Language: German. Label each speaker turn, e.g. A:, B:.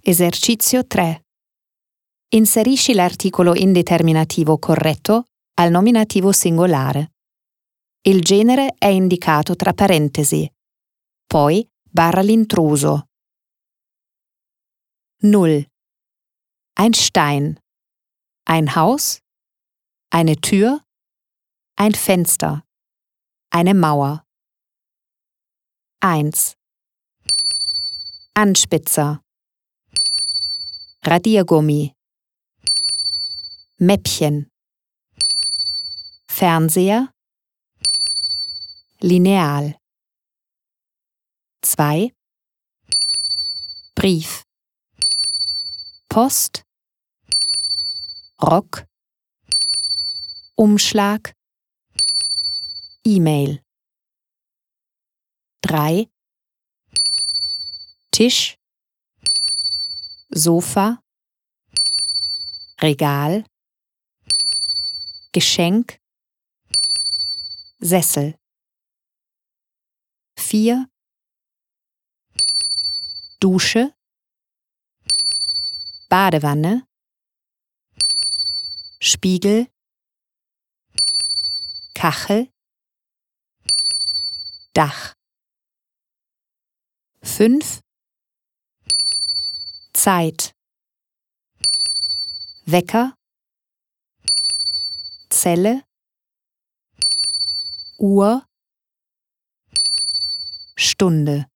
A: Esercizio 3. Inserisci l'articolo indeterminativo corretto al nominativo singolare. Il genere è indicato tra parentesi, poi barra l'intruso. 0. Ein Stein, ein Haus, eine Tür, ein Fenster, eine Mauer. 1. Anspitzer, Radiergummi, Mäppchen, Fernseher, Lineal. 2. Brief, Post, Rock, Umschlag, E-Mail. 3. Tisch, Sofa, Regal, Geschenk, Sessel. 4. Dusche, Badewanne, Spiegel, Kachel, Dach. 5. Zeit, Wecker, Zelle, Uhr, Stunde.